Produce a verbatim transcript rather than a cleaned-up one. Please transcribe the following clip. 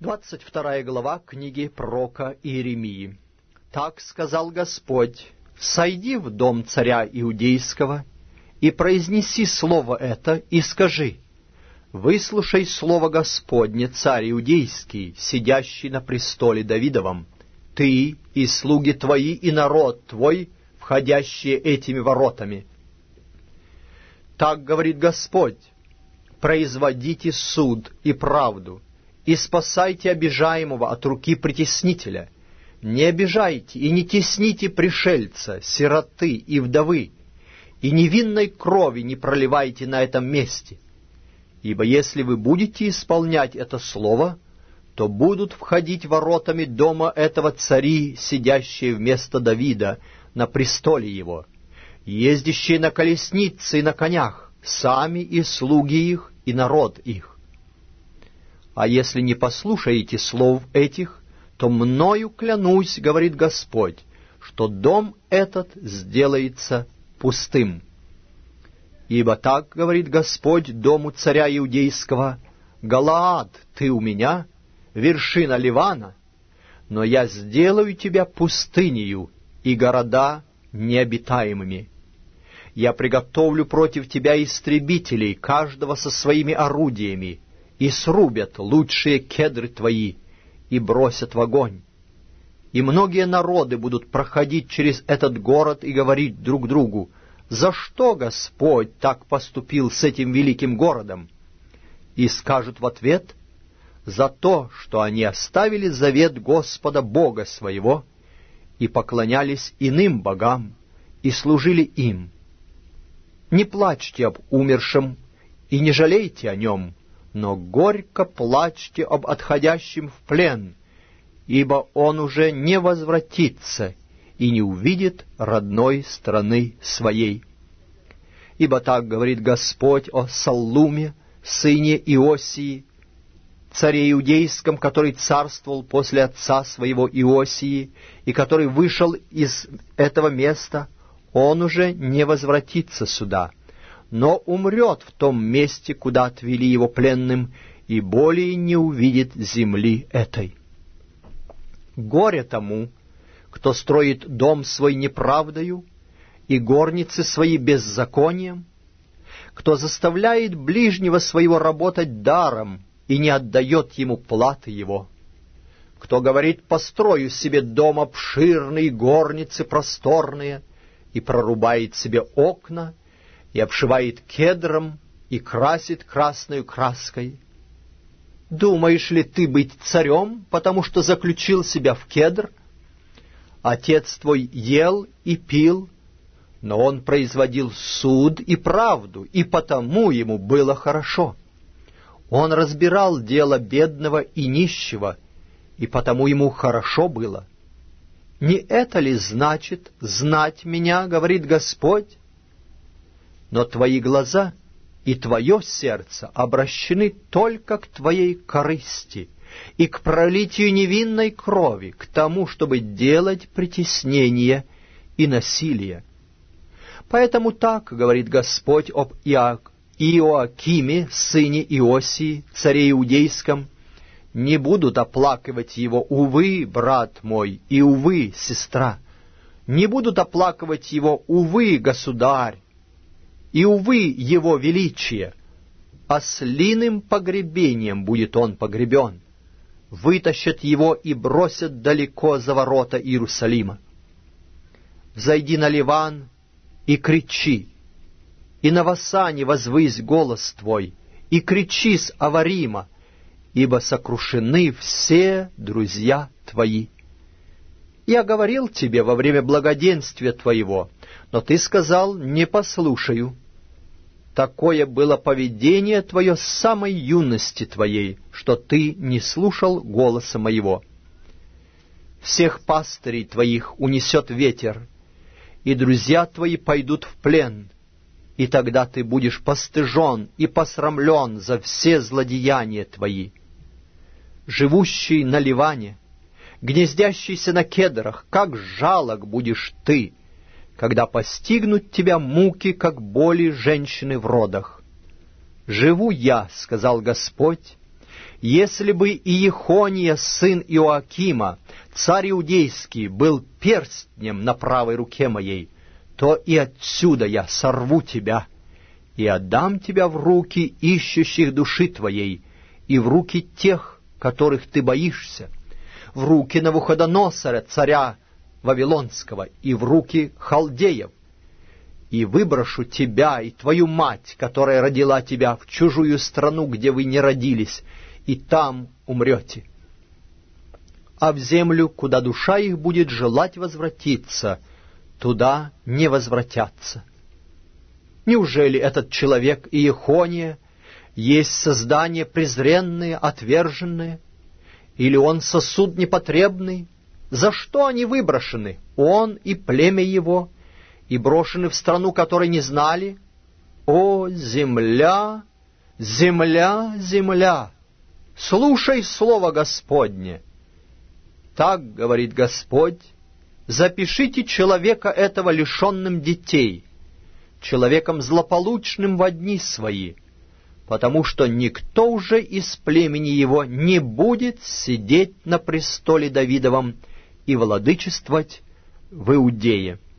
Двадцать вторая глава книги пророка Иеремии. «Так сказал Господь: сойди в дом царя Иудейского и произнеси слово это, и скажи: выслушай слово Господне, царь Иудейский, сидящий на престоле Давидовом, ты и слуги твои и народ твой, входящие этими воротами. Так говорит Господь: производите суд и правду, и спасайте обижаемого от руки притеснителя. Не обижайте и не тесните пришельца, сироты и вдовы, и невинной крови не проливайте на этом месте. Ибо если вы будете исполнять это слово, то будут входить воротами дома этого цари, сидящие вместо Давида на престоле его, ездящие на колеснице и на конях, сами и слуги их, и народ их. А если не послушаете слов этих, то мною клянусь, говорит Господь, что дом этот сделается пустым. Ибо так говорит Господь дому царя Иудейского: Галаад, ты у меня, вершина Ливана, но я сделаю тебя пустынею и города необитаемыми. Я приготовлю против тебя истребителей, каждого со своими орудиями, и срубят лучшие кедры твои, и бросят в огонь. И многие народы будут проходить через этот город и говорить друг другу: за что Господь так поступил с этим великим городом? И скажут в ответ: за то, что они оставили завет Господа Бога своего, и поклонялись иным богам, и служили им. Не плачьте об умершем, и не жалейте о нем, но горько плачьте об отходящем в плен, ибо он уже не возвратится и не увидит родной страны своей. Ибо так говорит Господь о Саллуме, сыне Иосии, царе Иудейском, который царствовал после отца своего Иосии, и который вышел из этого места. Он уже не возвратится сюда, но умрет в том месте, куда отвели его пленным, и более не увидит земли этой. Горе тому, кто строит дом свой неправдою и горницы свои беззаконием, кто заставляет ближнего своего работать даром и не отдает ему платы его, кто говорит: построю себе дом обширный, горницы просторные, и прорубает себе окна, и обшивает кедром, и красит красною краской. Думаешь ли ты быть царем, потому что заключил себя в кедр? Отец твой ел и пил, но он производил суд и правду, и потому ему было хорошо. Он разбирал дело бедного и нищего, и потому ему хорошо было. Не это ли значит знать меня, говорит Господь? Но твои глаза и твое сердце обращены только к твоей корысти и к пролитию невинной крови, к тому, чтобы делать притеснение и насилие. Поэтому так говорит Господь об Иоакиме, сыне Иосии, царе Иудейском: не будут оплакивать его, увы, брат мой, и увы, сестра, не будут оплакивать его, увы, государь, и, увы, его величие. Ослиным погребением будет он погребен. Вытащат его и бросят далеко за ворота Иерусалима. Взойди на Ливан и кричи, и на Васане возвысь голос твой, и кричи с Аварима, ибо сокрушены все друзья твои. Я говорил тебе во время благоденствия твоего, но ты сказал: не послушаю. Такое было поведение твое с самой юности твоей, что ты не слушал голоса моего. Всех пастырей твоих унесет ветер, и друзья твои пойдут в плен, и тогда ты будешь постыжен и посрамлен за все злодеяния твои. Живущий на Ливане, гнездящийся на кедрах, как жалок будешь ты, когда постигнут тебя муки, как боли женщины в родах. «Живу я, — сказал Господь, Если бы Иехония, сын Иоакима, царь иудейский, был перстнем на правой руке моей, то и отсюда я сорву тебя и отдам тебя в руки ищущих души твоей и в руки тех, которых ты боишься, в руки Навуходоносора, царя Вавилонского, и в руки халдеев, и выброшу тебя и твою мать, которая родила тебя, в чужую страну, где вы не родились, и там умрете. А в землю, куда душа их будет желать возвратиться, туда не возвратятся. Неужели этот человек Иехония есть создание презренное, отверженное? Или он сосуд непотребный? За что они выброшены, он и племя его, и брошены в страну, которой не знали? О, земля, земля, земля! Слушай слово Господне. Так говорит Господь: запишите человека этого лишенным детей, человеком злополучным во дни свои, потому что никто уже из племени его не будет сидеть на престоле Давидовом и владычествовать в Иудее.